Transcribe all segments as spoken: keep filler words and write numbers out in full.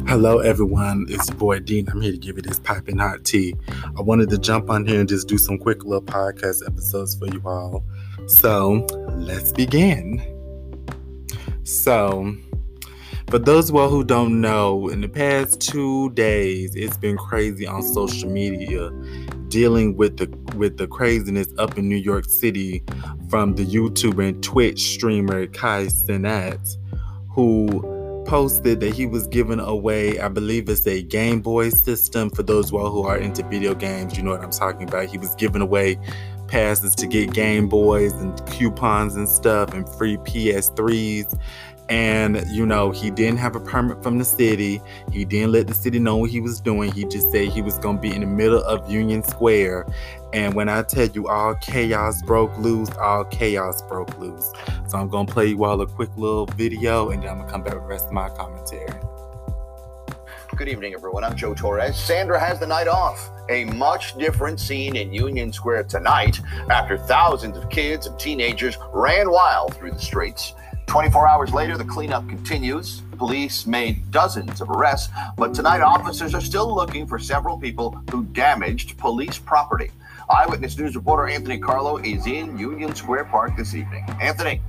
Hello everyone, it's your boy Dean. I'm here to give you this piping hot tea. I wanted to jump on here and just do some quick little podcast episodes for you all. So, let's begin. So, for those of you all who don't know, in the past two days, it's been crazy on social media, dealing with the with the craziness up in New York City from the YouTuber and Twitch streamer Kai Cenat, who posted that he was giving away, I believe it's a Game Boy system. For those of you all who are into video games, you know what I'm talking about. He was giving away passes to get Game Boys and coupons and stuff and free P S threes. And, you know, he didn't have a permit from the city. He didn't let the city know what he was doing. He just said he was going to be in the middle of Union Square. And when I tell you all chaos broke loose, all chaos broke loose. So I'm going to play you all a quick little video, and then I'm going to come back with the rest of my commentary. Good evening, everyone. I'm Joe Torres. Sandra has the night off. A much different scene in Union Square tonight after thousands of kids and teenagers ran wild through the streets. twenty-four hours later, the cleanup continues. Police made dozens of arrests, but tonight officers are still looking for several people who damaged police property. Eyewitness News reporter Anthony Carlo is in Union Square Park this evening. Anthony.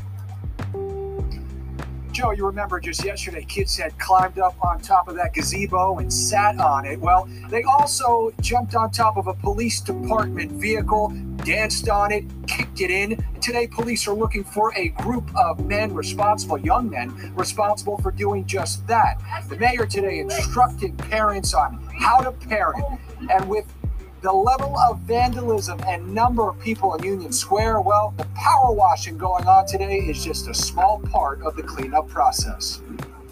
Joe, you remember just yesterday, kids had climbed up on top of that gazebo and sat on it. Well, they also jumped on top of a police department vehicle, danced on it, kicked it in. Today, police are looking for a group of men responsible, young men, responsible for doing just that. The mayor today instructed parents on how to parent, and with the level of vandalism and number of people in Union Square, well, the power washing going on today is just a small part of the cleanup process.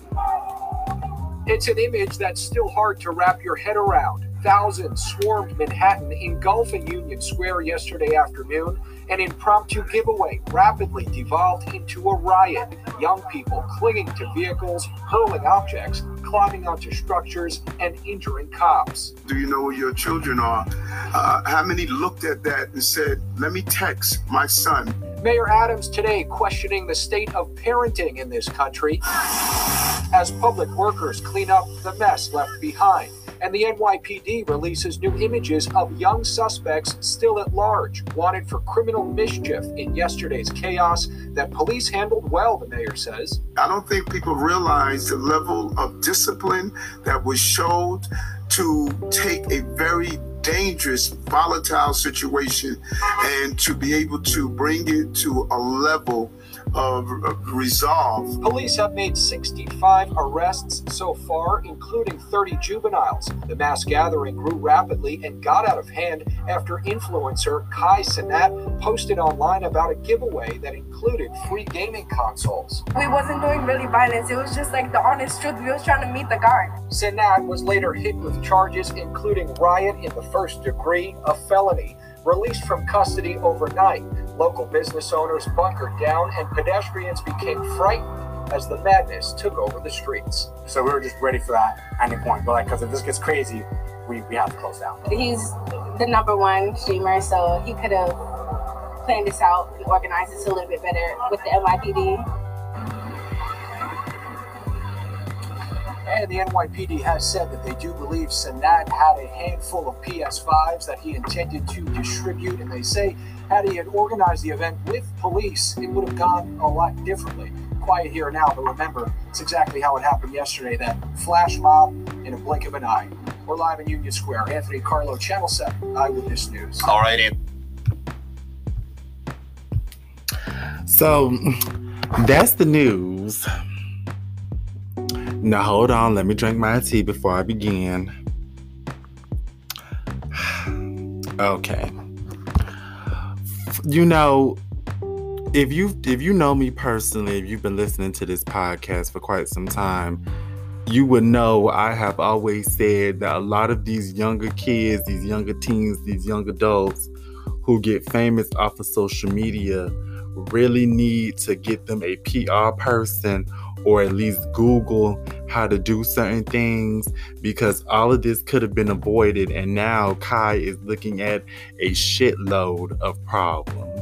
It's an image that's still hard to wrap your head around. Thousands swarmed Manhattan, engulfing Union Square yesterday afternoon. An impromptu giveaway rapidly devolved into a riot. Young people clinging to vehicles, hurling objects, climbing onto structures, and injuring cops. Do you know where your children are? Uh, how many looked at that and said, let me text my son? Mayor Adams today questioning the state of parenting in this country as public workers clean up the mess left behind. And the N Y P D releases new images of young suspects still at large, wanted for criminal mischief in yesterday's chaos that police handled well, the mayor says. I don't think people realize the level of discipline that was showed to take a very dangerous, volatile situation and to be able to bring it to a level of resolve. Police have made sixty-five arrests so far, including thirty juveniles. The mass gathering grew rapidly and got out of hand after influencer Kai Cenat posted online about a giveaway that included free gaming consoles. We wasn't doing really violence. It was just like the honest truth. We was trying to meet the guard. Cenat was later hit with charges including riot in the first degree, a felony. Released from custody overnight, local business owners bunkered down and pedestrians became frightened as the madness took over the streets. So we were just ready for that at any point. But like, because if this gets crazy, we, we have to close down. He's the number one streamer, so he could have planned this out and organized this a little bit better with the N Y P D. And the N Y P D has said that they do believe Cenat had a handful of P S fives that he intended to distribute. And they say had he had organized the event with police, it would have gone a lot differently. Quiet here now, but remember, it's exactly how it happened yesterday, that flash mob in a blink of an eye. We're live in Union Square. Anthony Carlo, Channel seven, Eyewitness News. All right, Anthony. So, that's the news. Now, hold on. Let me drink my tea before I begin. Okay. You know, if you if you know me personally, if you've been listening to this podcast for quite some time, you would know I have always said that a lot of these younger kids, these younger teens, these young adults who get famous off of social media really need to get them a P R person, or at least Google how to do certain things, because all of this could have been avoided. And now Kai is looking at a shitload of problems.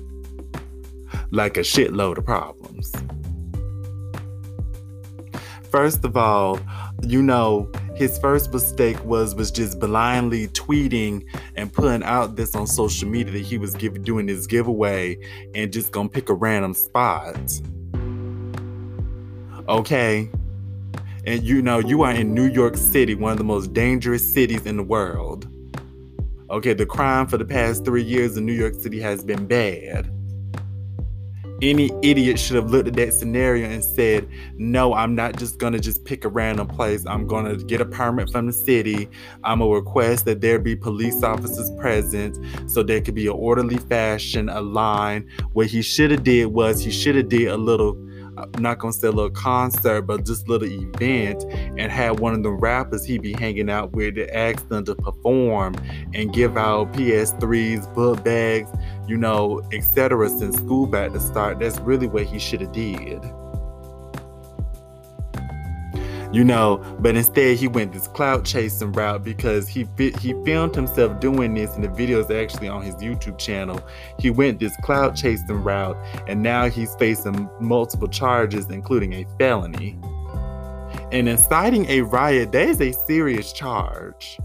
Like a shitload of problems. first of all, you know, his first mistake was was just blindly tweeting and putting out this on social media that he was give, doing this giveaway and just gonna pick a random spot. Okay? And you know, you are in New York City, one of the most dangerous cities in the world. Okay, the crime for the past three years in New York City has been bad. Any idiot should have looked at that scenario and said, no, I'm not just going to just pick a random place. I'm going to get a permit from the city. I'm going to request that there be police officers present so there could be an orderly fashion, a line. What he should have did was he should have did a little, I'm not going to say a little concert, but just a little event and had one of the rappers he be hanging out with to ask them to perform and give out P S threes, book bags, you know, et cetera since school back to start. That's really what he should have did. You know, but instead he went this clout chasing route because he he filmed himself doing this, and the video is actually on his YouTube channel. He went this clout chasing route, and now he's facing multiple charges, including a felony. And inciting a riot, that is a serious charge.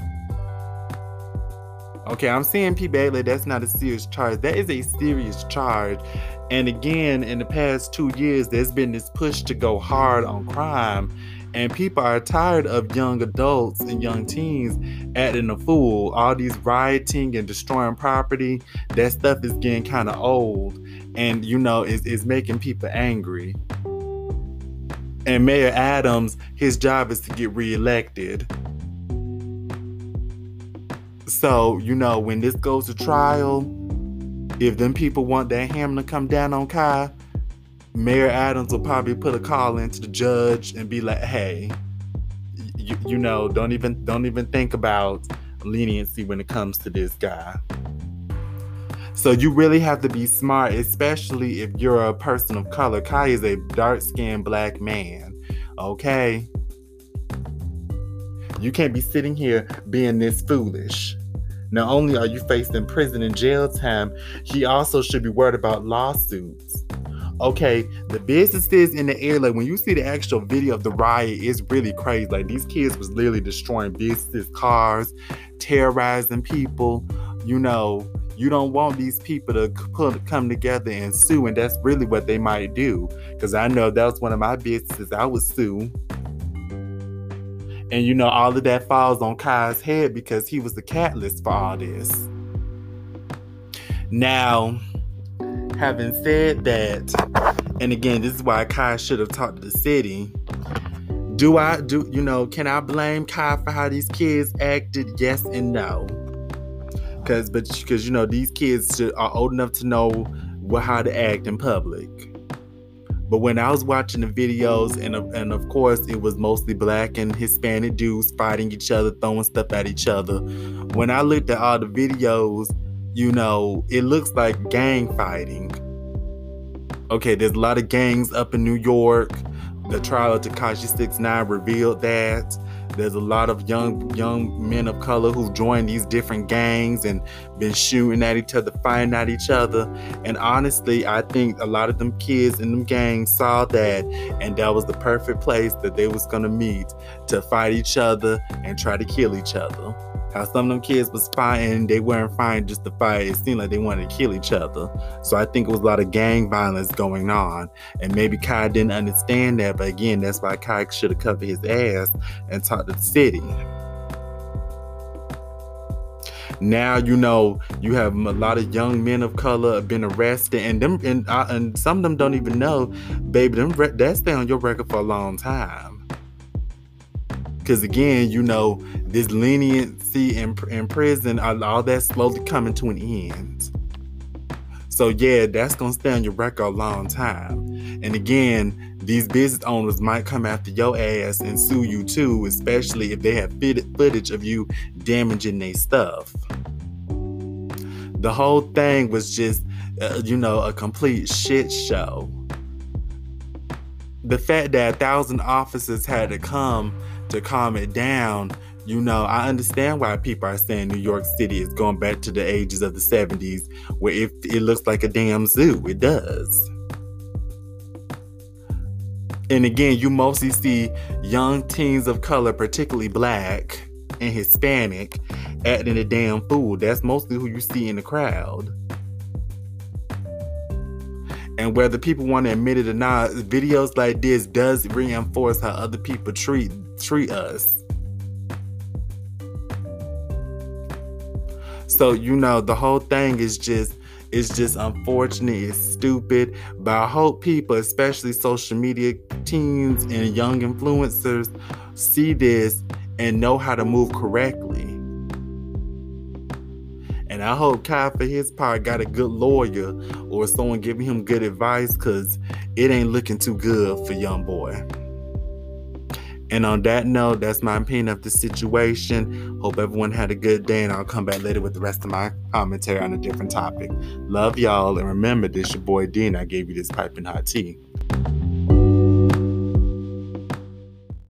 Okay, I'm saying P. Bailey, that's not a serious charge. That is a serious charge. And again, in the past two years, there's been this push to go hard on crime. And people are tired of young adults and young teens acting a fool. All these rioting and destroying property, that stuff is getting kind of old. And, you know, it's, it's making people angry. And Mayor Adams, his job is to get reelected. So, you know, when this goes to trial, if them people want that hammer to come down on Kai, Mayor Adams will probably put a call into the judge and be like, hey, you, you know, don't even don't even think about leniency when it comes to this guy. So you really have to be smart, especially if you're a person of color. Kai is a dark-skinned black man, okay? You can't be sitting here being this foolish. Not only are you facing prison and jail time, he also should be worried about lawsuits. Okay, the businesses in the area, like when you see the actual video of the riot, it's really crazy. Like these kids was literally destroying businesses, cars, terrorizing people. You know, you don't want these people to put, come together and sue, and that's really what they might do. Because I know that was one of my businesses I would sue. And you know, all of that falls on Kai's head because he was the catalyst for all this. Now, having said that, and again, this is why Kai should have talked to the city. Do I, do you know, can I blame Kai for how these kids acted? Yes and no. Because, but, because, you know, these kids should, are old enough to know what, how to act in public. But when I was watching the videos, and, and of course, it was mostly black and Hispanic dudes fighting each other, throwing stuff at each other. When I looked at all the videos, you know, it looks like gang fighting. Okay, there's a lot of gangs up in New York. The trial of Tekashi six nine revealed that. There's a lot of young young men of color who've joined these different gangs and been shooting at each other, fighting at each other. And honestly, I think a lot of them kids in them gangs saw that, and that was the perfect place that they was gonna meet to fight each other and try to kill each other. How some of them kids was fighting, they weren't fighting just to fight. It seemed like they wanted to kill each other. So I think it was a lot of gang violence going on. And maybe Kai didn't understand that. But again, that's why Kai should have covered his ass and talked to the city. Now, you know, you have a lot of young men of color have been arrested. And them and, uh, and some of them don't even know, baby, them re- that stay on your record for a long time. Because again, you know, this leniency in, in prison, all that's slowly coming to an end. So yeah, that's going to stay on your record a long time. And again, these business owners might come after your ass and sue you too, especially if they have footage of you damaging their stuff. The whole thing was just, uh, you know, a complete shit show. The fact that a thousand officers had to come to calm it down, you know, I understand why people are saying New York City is going back to the ages of the seventies, where it, it looks like a damn zoo. It does. And again, you mostly see young teens of color, particularly black and Hispanic, acting a damn fool. That's mostly who you see in the crowd. And whether people want to admit it or not, videos like this does reinforce how other people treat treat us. So, you know, the whole thing is just It's just unfortunate, it's stupid, but I hope people, especially social media teens and young influencers, see this and know how to move correctly. And I hope Kai, for his part, got a good lawyer or someone giving him good advice, because it ain't looking too good for young boy. And on that note, that's my opinion of the situation. Hope everyone had a good day, and I'll come back later with the rest of my commentary on a different topic. Love y'all, and remember, this your boy D, and I gave you this piping hot tea.